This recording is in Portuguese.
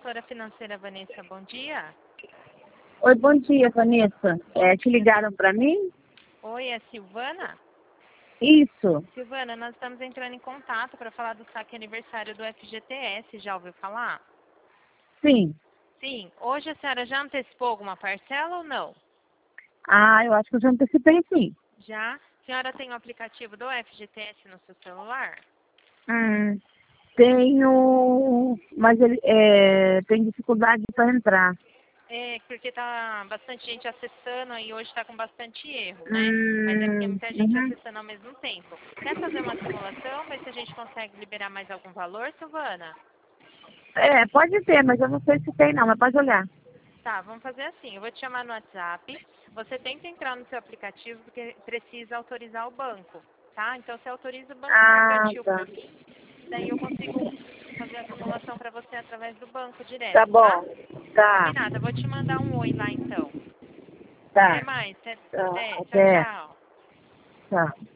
consultora financeira Vanessa, bom dia. Oi, bom dia, Vanessa. Te ligaram para mim? Oi, é Silvana? Isso. Silvana, nós estamos entrando em contato para falar do saque aniversário do FGTS, já ouviu falar? Sim. Sim. Hoje a senhora já antecipou alguma parcela ou não? Ah, eu acho que eu já antecipei, sim. Já? A senhora tem o aplicativo do FGTS no seu celular? Tenho, mas ele tem dificuldade para entrar. É, porque tá bastante gente acessando e hoje está com bastante erro, né? Mas é porque muita gente Uhum. acessando ao mesmo tempo. Quer fazer uma simulação, ver se a gente consegue liberar mais algum valor, Silvana? Pode ter, mas eu não sei se tem não, mas pode olhar. Tá, vamos fazer assim. Eu vou te chamar no WhatsApp. Você tenta entrar no seu aplicativo porque precisa autorizar o banco, tá? Então você autoriza o banco Ah, mercantil tá. para mim, daí eu consigo fazer a simulação para você através do banco Tá direto, tá? bom. Tá, Combinado. Eu vou te mandar um oi lá então. Até tá. mais. Tá. Até. Tchau, Até. tchau. Tá.